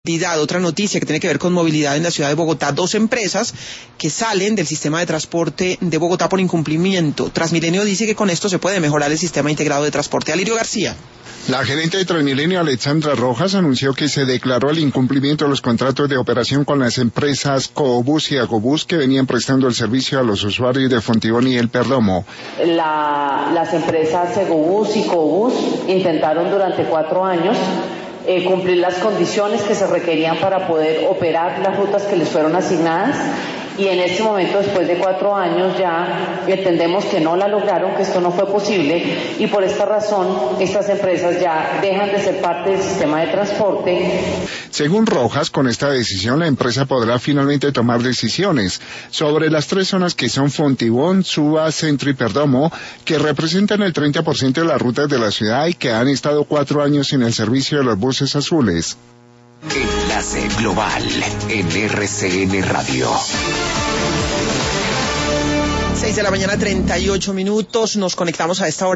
Otra noticia que tiene que ver con movilidad en la ciudad de Bogotá. 2 empresas que salen del sistema de transporte de Bogotá por incumplimiento. Transmilenio dice que con esto se puede mejorar el sistema integrado de transporte. Alirio García. La gerente de Transmilenio, Alexandra Rojas, anunció que se declaró el incumplimiento de los contratos de operación con las empresas Coobús y Agobús que venían prestando el servicio a los usuarios de Fontibón y El Perdomo. Las empresas Egobús y Coobús intentaron durante 4 años cumplir las condiciones que se requerían para poder operar las rutas que les fueron asignadas, y en este momento, después de 4 años, ya entendemos que no la lograron, que esto no fue posible, y por esta razón estas empresas ya dejan de ser parte del sistema de transporte. Según Rojas, con esta decisión la empresa podrá finalmente tomar decisiones sobre las 3 zonas que son Fontibón, Suba, Centro y Perdomo, que representan el 30% de las rutas de la ciudad y que han estado 4 años sin el servicio de los buses azules. Enlace Global en RCN Radio. 6 de la mañana, 38 minutos. Nos conectamos a esta hora